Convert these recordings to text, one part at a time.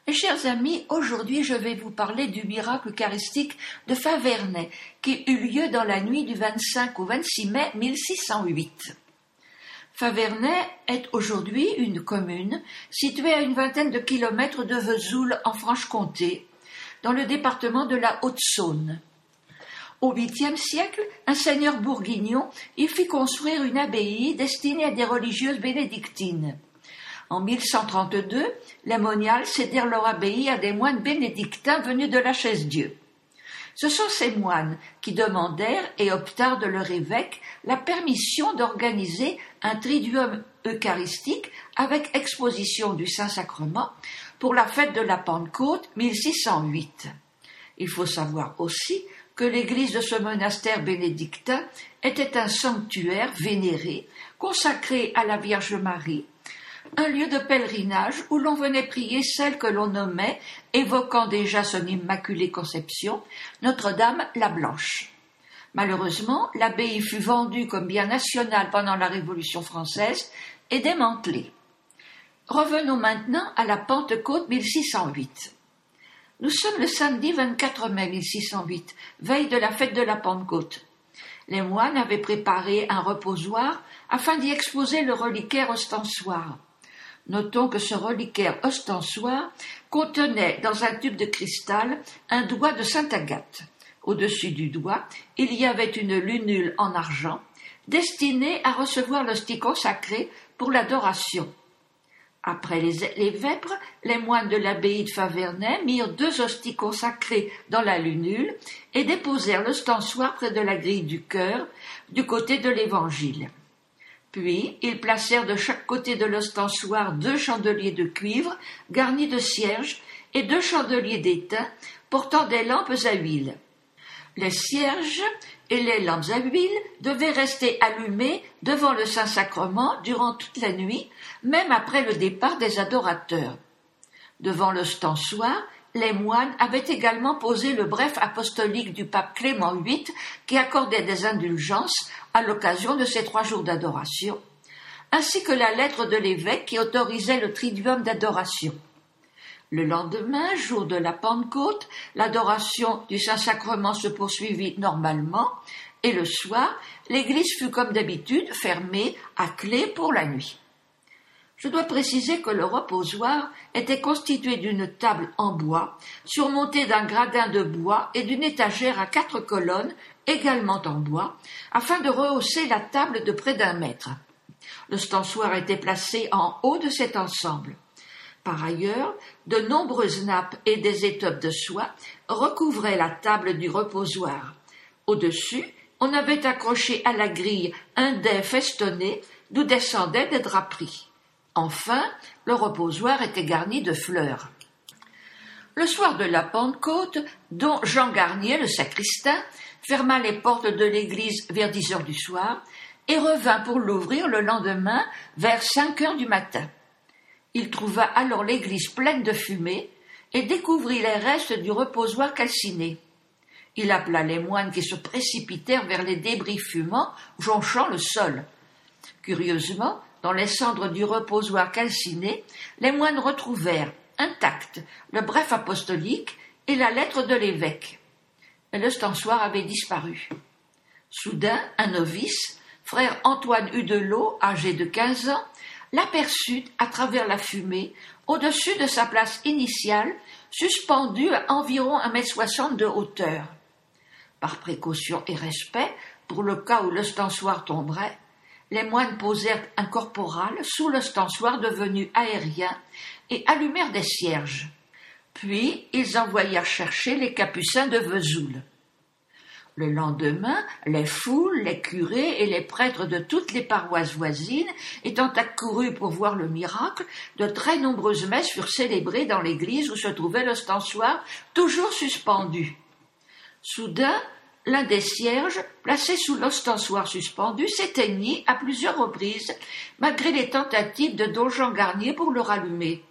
Mes chers amis, aujourd'hui je vais vous parler du miracle eucharistique de Faverney qui eut lieu dans la nuit du 25 au 26 mai 1608. Faverney est aujourd'hui une commune située à une vingtaine de kilomètres de Vesoul en Franche-Comté, dans le département de la Haute-Saône. Au 8e siècle, un seigneur bourguignon y fit construire une abbaye destinée à des religieuses bénédictines. En 1132, les moniales cédèrent leur abbaye à des moines bénédictins venus de la Chaise-Dieu. Ce sont ces moines qui demandèrent et obtinrent de leur évêque la permission d'organiser un triduum eucharistique avec exposition du Saint-Sacrement pour la fête de la Pentecôte 1608. Il faut savoir aussi que l'église de ce monastère bénédictin était un sanctuaire vénéré, consacré à la Vierge Marie, un lieu de pèlerinage où l'on venait prier celle que l'on nommait, évoquant déjà son immaculée conception, Notre-Dame la Blanche. Malheureusement, l'abbaye fut vendue comme bien national pendant la Révolution française et démantelée. Revenons maintenant à la Pentecôte 1608. Nous sommes le samedi 24 mai 1608, veille de la fête de la Pentecôte. Les moines avaient préparé un reposoir afin d'y exposer le reliquaire ostensoir. Notons que ce reliquaire ostensoir contenait dans un tube de cristal un doigt de Sainte Agathe. Au-dessus du doigt, il y avait une lunule en argent destinée à recevoir l'hostie consacrée pour l'adoration. Après les vêpres, les moines de l'abbaye de Faverney mirent 2 hosties consacrées dans la lunule et déposèrent l'ostensoir près de la grille du chœur, du côté de l'Évangile. Puis, ils placèrent de chaque côté de l'ostensoir 2 chandeliers de cuivre garnis de cierges et 2 chandeliers d'étain portant des lampes à huile. Les cierges et les lampes à huile devaient rester allumés devant le Saint-Sacrement durant toute la nuit, même après le départ des adorateurs. Devant l'ostensoir, les moines avaient également posé le bref apostolique du pape Clément VIII qui accordait des indulgences à l'occasion de ces 3 jours d'adoration, ainsi que la lettre de l'évêque qui autorisait le triduum d'adoration. Le lendemain, jour de la Pentecôte, l'adoration du Saint-Sacrement se poursuivit normalement et le soir, l'église fut comme d'habitude fermée à clé pour la nuit. Je dois préciser que le reposoir était constitué d'une table en bois, surmontée d'un gradin de bois et d'une étagère à 4 colonnes, également en bois, afin de rehausser la table de près d'1 mètre. L'ostensoir était placé en haut de cet ensemble. Par ailleurs, de nombreuses nappes et des étoffes de soie recouvraient la table du reposoir. Au-dessus, on avait accroché à la grille un dais festonné d'où descendaient des draperies. Enfin, le reposoir était garni de fleurs. Le soir de la Pentecôte, dont Jean Garnier, le sacristain, ferma les portes de l'église vers 10 heures du soir et revint pour l'ouvrir le lendemain vers 5 heures du matin. Il trouva alors l'église pleine de fumée et découvrit les restes du reposoir calciné. Il appela les moines qui se précipitèrent vers les débris fumants, jonchant le sol. Curieusement, dans les cendres du reposoir calciné, les moines retrouvèrent, intacts, le bref apostolique et la lettre de l'évêque. Mais l'ostensoir avait disparu. Soudain, un novice, frère Antoine Hudelot, âgé de 15 ans, l'aperçut à travers la fumée, au-dessus de sa place initiale, suspendu à environ 1,60 m de hauteur. Par précaution et respect, pour le cas où l'ostensoir tomberait, les moines posèrent un corporal sous l'ostensoir devenu aérien et allumèrent des cierges. Puis, ils envoyèrent chercher les capucins de Vesoul. Le lendemain, les foules, les curés et les prêtres de toutes les paroisses voisines étant accourus pour voir le miracle, de très nombreuses messes furent célébrées dans l'église où se trouvait l'ostensoir, toujours suspendu. Soudain, l'un des cierges, placé sous l'ostensoir suspendu, s'éteignit à plusieurs reprises, malgré les tentatives de don Jean Garnier pour le rallumer.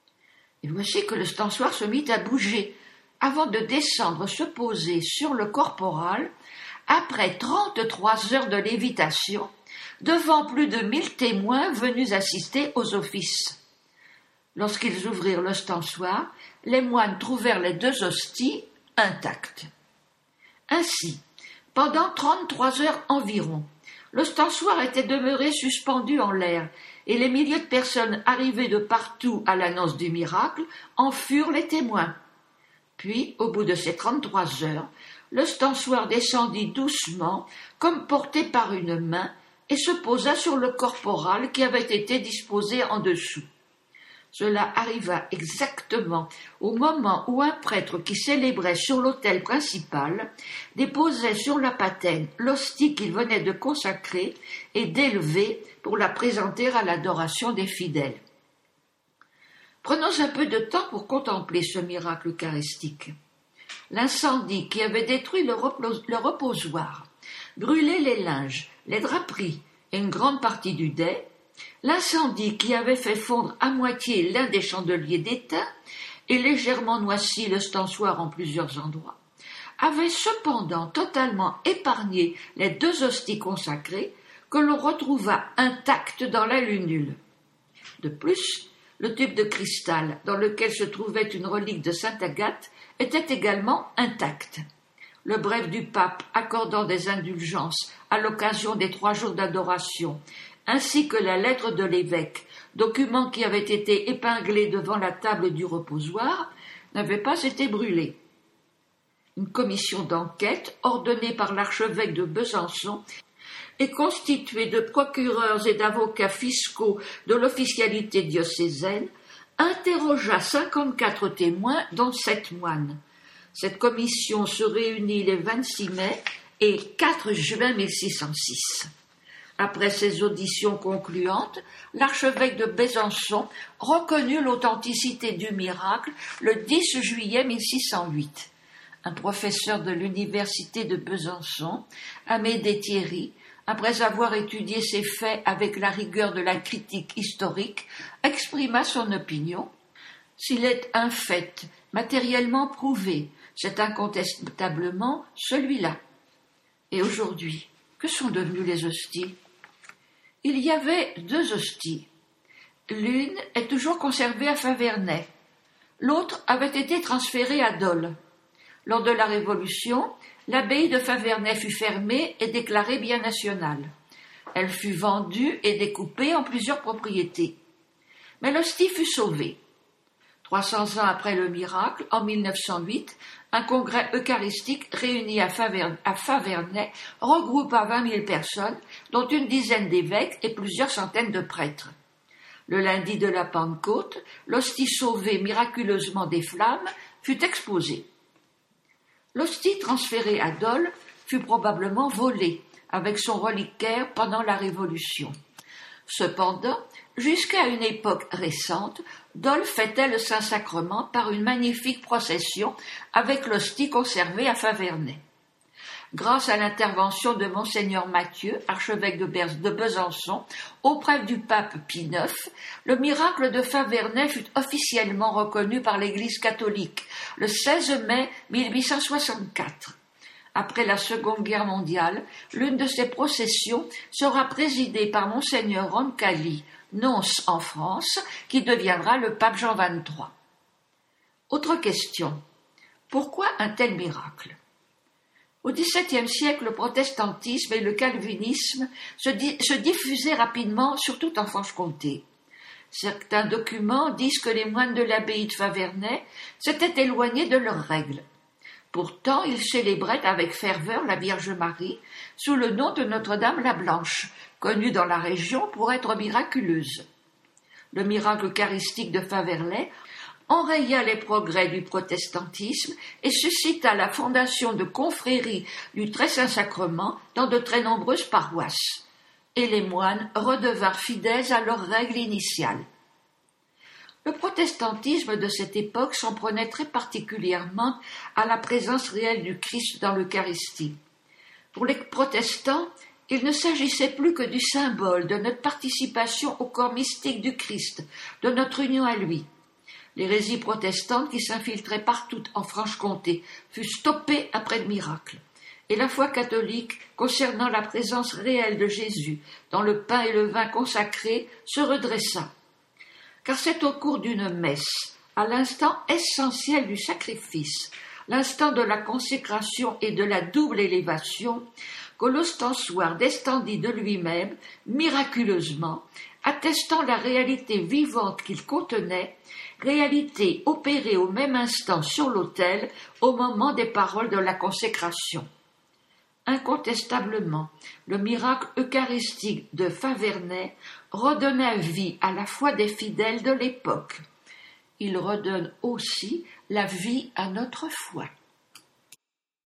Et voici que l'ostensoir se mit à bouger, avant de descendre se poser sur le corporal, après 33 heures de lévitation, devant plus de 1000 témoins venus assister aux offices. Lorsqu'ils ouvrirent l'ostensoir, les moines trouvèrent les 2 hosties intactes. Ainsi, pendant 33 heures environ, l'ostensoir était demeuré suspendu en l'air, et les milliers de personnes arrivées de partout à l'annonce du miracle en furent les témoins. Puis, au bout de ces 33 heures, l'ostensoir descendit doucement, comme porté par une main, et se posa sur le corporal qui avait été disposé en dessous. Cela arriva exactement au moment où un prêtre qui célébrait sur l'autel principal déposait sur la patène l'hostie qu'il venait de consacrer et d'élever pour la présenter à l'adoration des fidèles. Prenons un peu de temps pour contempler ce miracle eucharistique. L'incendie qui avait détruit le reposoir, brûlé les linges, les draperies et une grande partie du dais, l'incendie qui avait fait fondre à moitié l'un des chandeliers d'étain et légèrement noirci l'ostensoir en plusieurs endroits, avait cependant totalement épargné les 2 hosties consacrées que l'on retrouva intactes dans la lunule. De plus, le tube de cristal dans lequel se trouvait une relique de sainte Agathe était également intact. Le bref du pape accordant des indulgences à l'occasion des 3 jours d'adoration, ainsi que la lettre de l'évêque, document qui avait été épinglé devant la table du reposoir, n'avait pas été brûlé. Une commission d'enquête, ordonnée par l'archevêque de Besançon, et constituée de procureurs et d'avocats fiscaux de l'officialité diocésaine, interrogea 54 témoins, dont 7 moines. Cette commission se réunit les 26 mai et 4 juin 1606. Après ces auditions concluantes, l'archevêque de Besançon reconnut l'authenticité du miracle le 10 juillet 1608. Un professeur de l'université de Besançon, Amédée Thierry, après avoir étudié ces faits avec la rigueur de la critique historique, exprima son opinion. S'il est un fait matériellement prouvé, c'est incontestablement celui-là. Et aujourd'hui, que sont devenues les hosties ? Il y avait 2 hosties. L'une est toujours conservée à Faverney. L'autre avait été transférée à Dole. Lors de la Révolution, l'abbaye de Faverney fut fermée et déclarée bien national. Elle fut vendue et découpée en plusieurs propriétés. Mais l'hostie fut sauvée. 300 ans après le miracle, en 1908, un congrès eucharistique réuni à Faverney regroupa 20 000 personnes, dont une dizaine d'évêques et plusieurs centaines de prêtres. Le lundi de la Pentecôte, l'hostie sauvée miraculeusement des flammes fut exposée. L'hostie transférée à Dole fut probablement volée avec son reliquaire pendant la Révolution. Cependant, jusqu'à une époque récente, Dole fêtait le Saint-Sacrement par une magnifique procession avec l'hostie conservée à Faverney. Grâce à l'intervention de Monseigneur Mathieu, archevêque de Besançon, auprès du pape Pie IX, le miracle de Faverney fut officiellement reconnu par l'Église catholique le 16 mai 1864. Après la Seconde Guerre mondiale, l'une de ces processions sera présidée par Monseigneur Roncalli, nonce en France, qui deviendra le pape Jean XXIII. Autre question. Pourquoi un tel miracle ? Au XVIIe siècle, le protestantisme et le calvinisme se diffusaient rapidement, surtout en Franche-Comté. Certains documents disent que les moines de l'abbaye de Faverney s'étaient éloignés de leurs règles. Pourtant, ils célébraient avec ferveur la Vierge Marie sous le nom de Notre-Dame la Blanche, connue dans la région pour être miraculeuse. Le miracle eucharistique de Faverney enraya les progrès du protestantisme et suscita la fondation de confréries du Très Saint-Sacrement dans de très nombreuses paroisses. Et les moines redevinrent fidèles à leurs règles initiales. Le protestantisme de cette époque s'en prenait très particulièrement à la présence réelle du Christ dans l'Eucharistie. Pour les protestants, il ne s'agissait plus que du symbole de notre participation au corps mystique du Christ, de notre union à lui. L'hérésie protestante qui s'infiltrait partout en Franche-Comté fut stoppée après le miracle. Et la foi catholique, concernant la présence réelle de Jésus dans le pain et le vin consacrés, se redressa. car c'est au cours d'une messe, à l'instant essentiel du sacrifice, l'instant de la consécration et de la double élévation, que l'ostensoir descendit de lui-même, miraculeusement, attestant la réalité vivante qu'il contenait, réalité opérée au même instant sur l'autel au moment des paroles de la consécration. Incontestablement, le miracle eucharistique de Faverney redonna vie à la foi des fidèles de l'époque. Il redonne aussi la vie à notre foi.